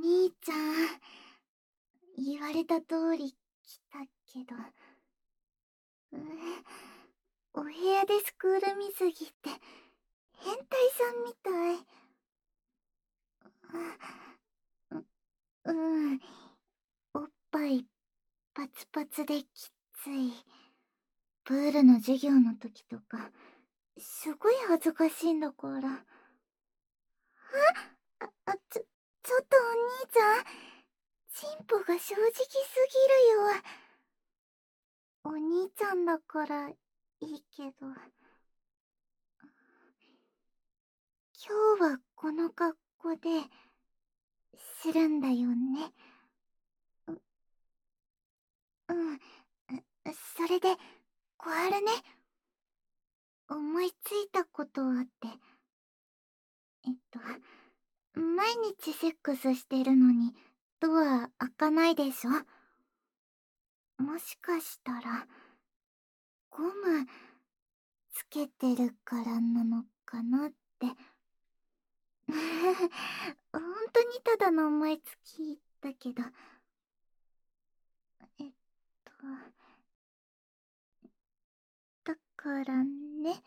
兄ちゃん、言われた通り来たけど、お部屋でスクール水着って変態さんみたい。おっぱいパツパツできつい。プールの授業の時とかすごい恥ずかしいんだから。ちょっとお兄ちゃん、チンポが正直すぎるよ。お兄ちゃんだからいいけど、今日はこの格好でするんだよね。それで小春ね、思いついたことあって。毎日セックスしてるのにドア開かないでしょ。もしかしたらゴムつけてるからなのかなって。ほんとにただの思いつきだけど、だからね、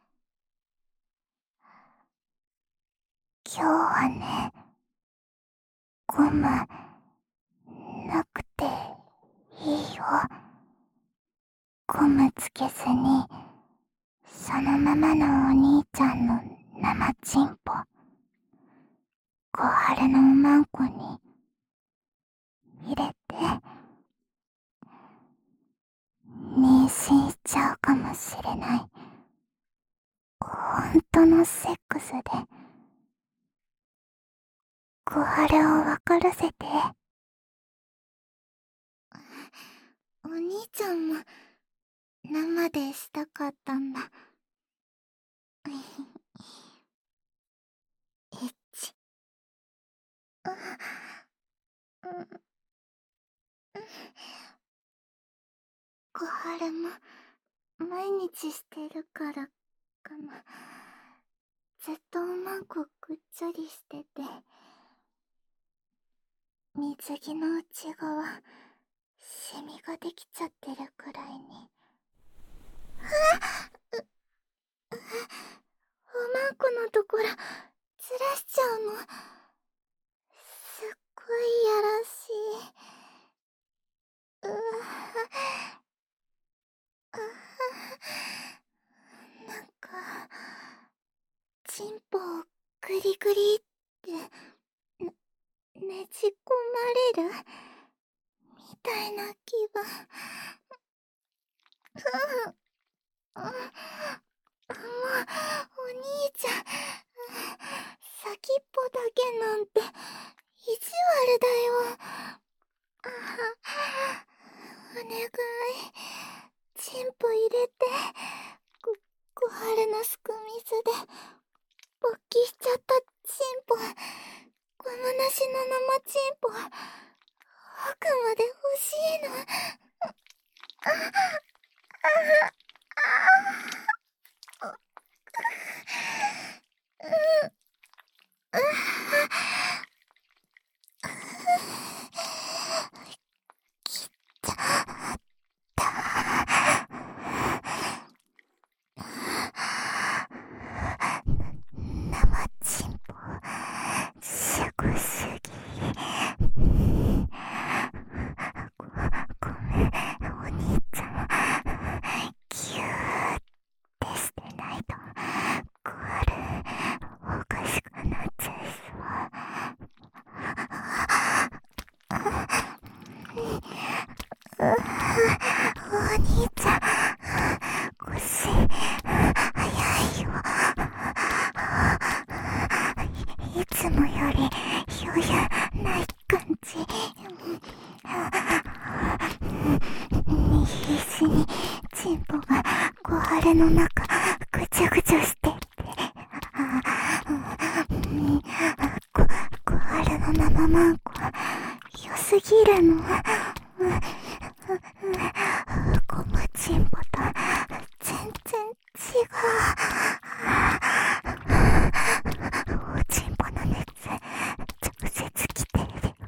今日はね、ゴムなくていいよ。ゴムつけずにそのままのお兄ちゃんの生チンポ、小春のおまんこに入れて、妊娠しちゃうかもしれない本当のセックスで小春を分からせて。お兄ちゃんも生でしたかったんだ。エッチ。小春も毎日してるからかな。ずっとおまんこぐっちゃりしてて、水着の内側シミができちゃってるくらいに。おまんこのところずらしちゃうの。すっごいやらしい。なんかチンポをグリグリってねじ込まれるみたいな気分。もうお兄ちゃん、先っぽだけなんて意地悪だよ。お願い、チンポ入れて。小春のすく水で勃起しちゃったチンポ、ゴムなしの生チンポ、奥まで欲しいの。きたった生チンポすごすぎ。ごめんお兄ちゃん、ギューってしてないと小春おかしくなっちゃいそう。お兄ちゃん、腰早いよ。いつもより余裕ない感じ。必死にチンポが小春の中ぐちゃぐちゃしてって、小春の生マンコ良すぎるの。ゴムチンポと全然違う。おチンポの熱直接来てる。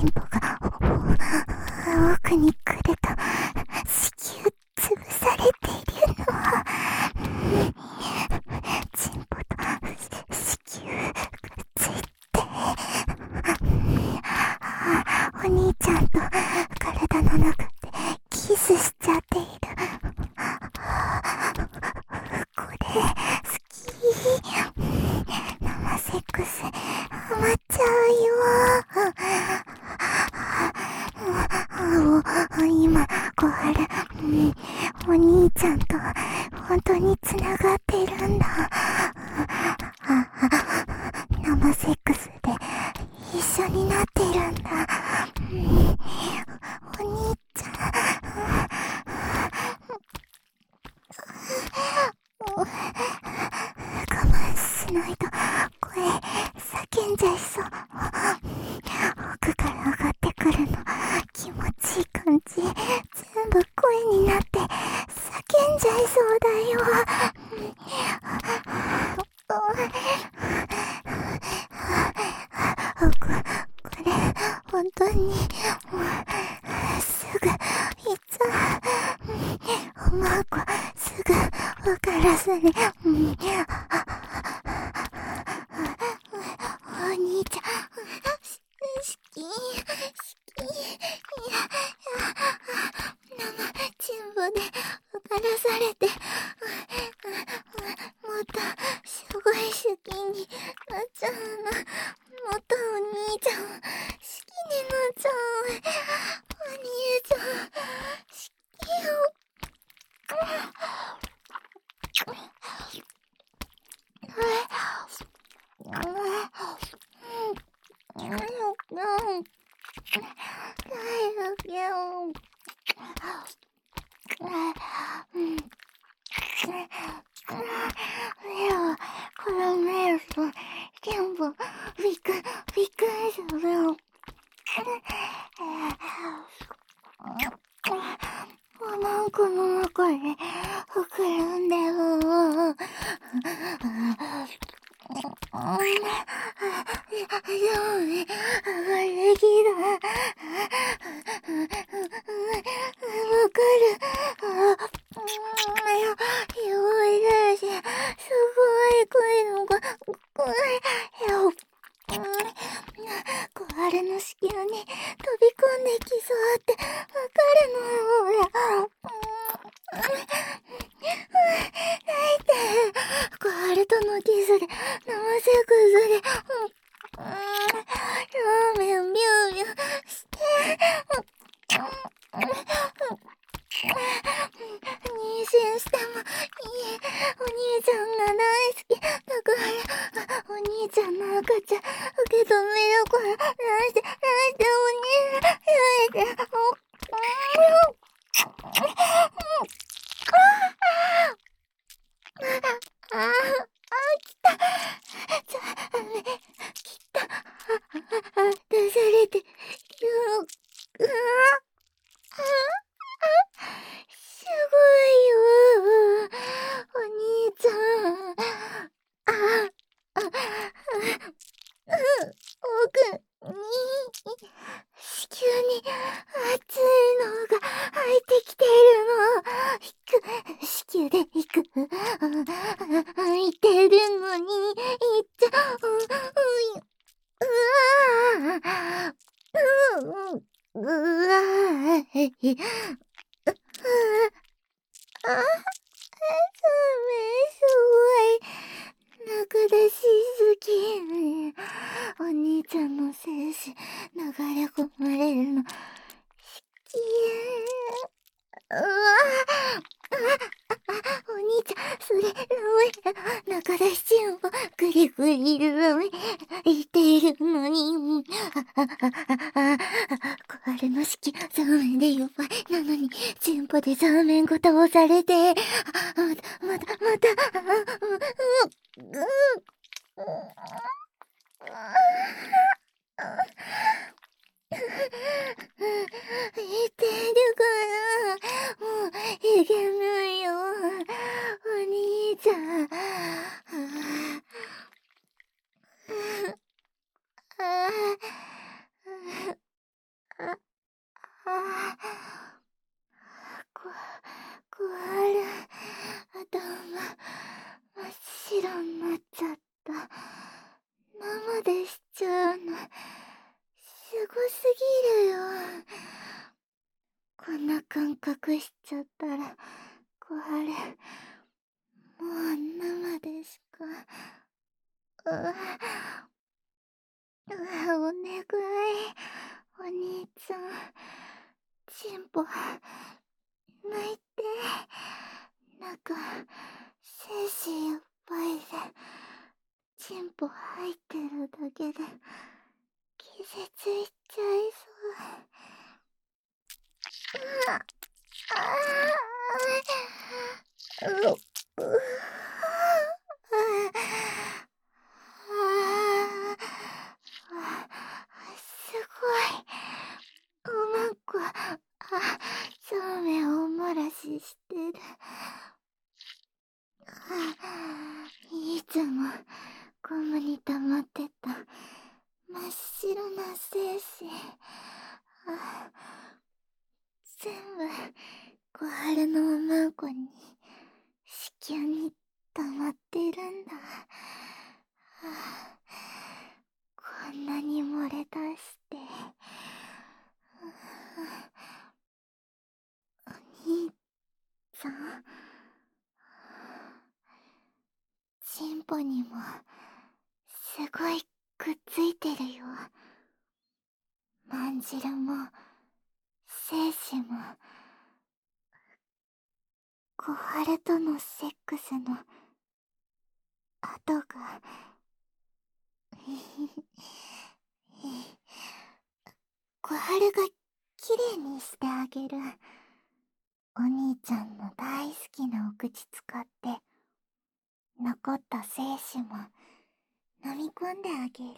チンポが奥に来ると子宮潰されているのは、チンポと子宮くっついて、お兄ちゃんと体の中でキスしちゃっている。これ好き。生セックスハマっちゃうよ。今小原、お兄ちゃんと本当に繋がってるんだ。生セックスで一緒になってるんだ。お兄ちゃん、我慢しないと声叫んじゃいそう。奥から上がってくるの気持ちいい感じ、全部声になって叫んじゃいそうだよ。これ本当にすぐいつ思う子すぐわからずに、お兄ちゃん好き生チンポでわからされて、もっとすごい好きになっちゃうの。もっとお兄ちゃん好きになっちゃう。お兄ちゃん好きよ。このメールと全部びっくりするよ。なんかの中で膨らんでる。上がりきだ。わかる。弱いだし、すごい声のが、小春の子宮に飛び込んできそうってわかるのよ。泣いて、小春とのキスで生セックスで、ラーメンビュービューして妊娠してもいい。お兄ちゃんが大好きだから、お兄ちゃんの赤ちゃん受け止めるから出してお兄ちゃんやめて。来た。来た。出されてよ。すごいよ。お兄ちゃん。奥に、子宮に熱いのが入ってきてるの。子宮で行く。入ってるのに、行っちゃう。うわー。すごい。中出しすぎ。お兄ちゃんの精子流れ込まれるの好き。うわお兄ちゃん、それ、中出しチンポ、グリグリ言ってるのに。小春の式、ザーメンでいっぱいなのに、チンポでザーメンごと押されて、また、言ってるから、もう、いけないよ。お兄ちゃん。 こんな感覚しちゃったら、小春、もう生でしか。お願い。お兄ちゃん、チンポ、抜いて。なんか、精子やっぱりで、チンポ入ってるだけで、気絶いっちゃいそう。すごい。おまんこ、そうめんおもらししてる。いつもゴムに溜まってた真っ白な精子、全部小春のおまんこに子宮に溜まってるんだ。こんなに漏れ出して、お兄ちゃん、チンポにもすごいくっついてるよ。まんじるも精子も小春とのセックスの跡が小春がきれいにしてあげる。お兄ちゃんの大好きなお口使って残った精子も飲み込んであげる。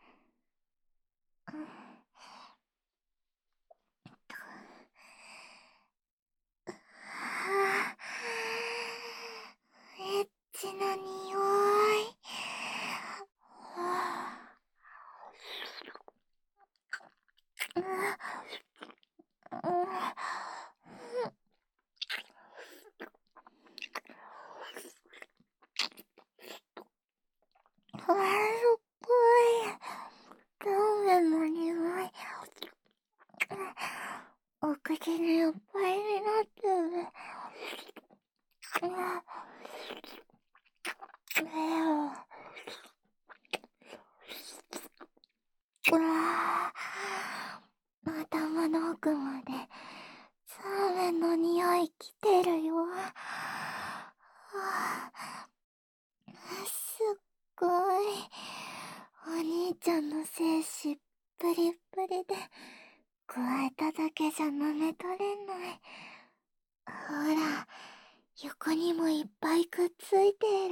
エッチな匂い。春っぽい。ラーメンの匂い。お口にいっぱいになってる。頭の奥までラーメンの匂い来てるよ。すっごい。お兄ちゃんの精子プリップリで加えただけじゃ舐めとれない。ほら、横にもいっぱいくっついてる。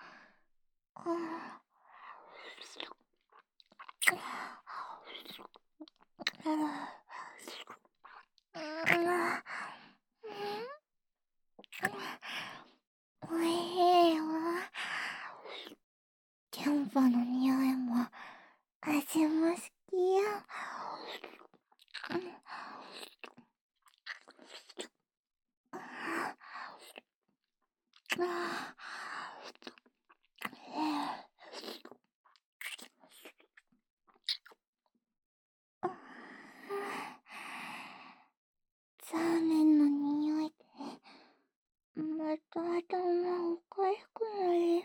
おいしいよ。キャンパの匂いも味も好きよ。ラーメンの匂いでまた頭おかしくなるよ。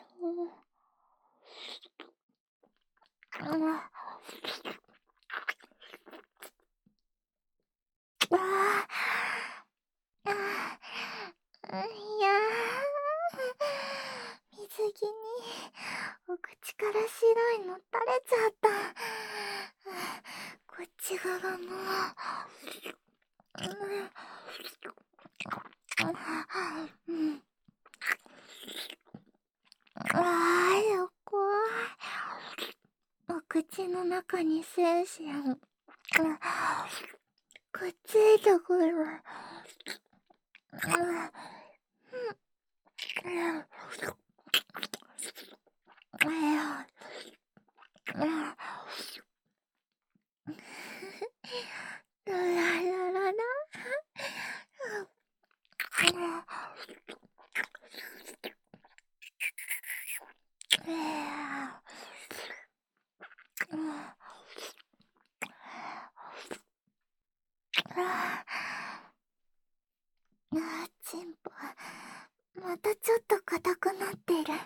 いや水着にお口から白いの垂れちゃった。こっち側も。怖い。お口の中に精子がくっついてくる。ララララ。 またちょっと硬くなってる。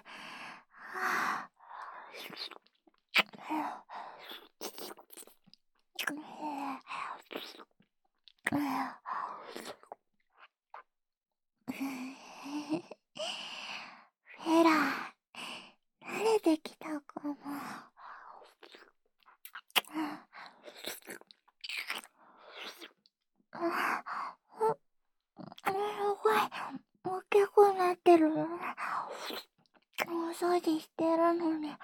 フェラ、慣れてきたかも。すごい、大きくなってる。お掃除してるのに。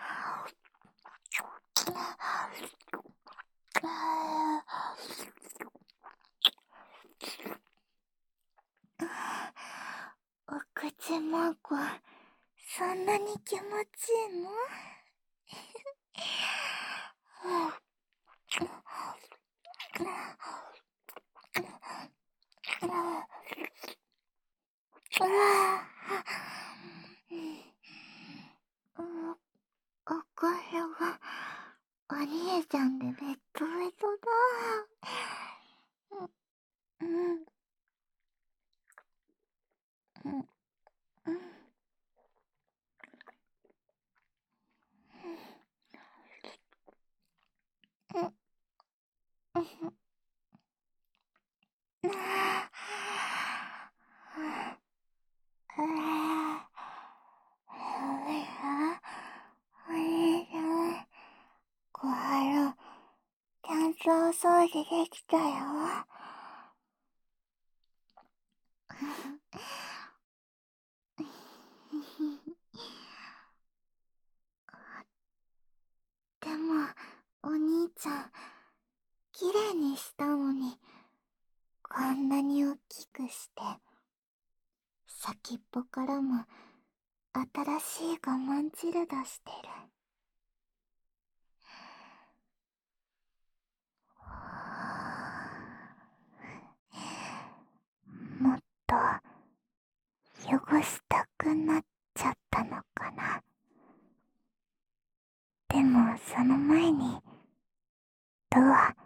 お口マーク、そんなに気持ちいいの？おかゆがお兄ちゃんでベッドベトだ。うん、うん、うん。お兄ちゃん、小春、ちゃんとお掃除できたよ。でも、お兄ちゃん、きれいにしたのに、こんなに大きくして、先っぽからも新しい我慢汁出してる。もっと汚したくなっちゃったのかな。でもその前にドア